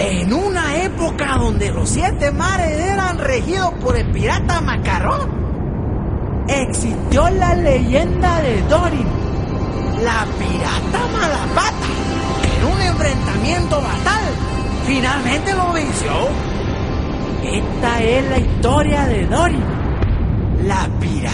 En una época donde los 7 mares eran regidos por el pirata Macarrón, existió la leyenda de Dory, la pirata Malapata, que en un enfrentamiento fatal finalmente lo venció. Esta es la historia de Dory, la pirata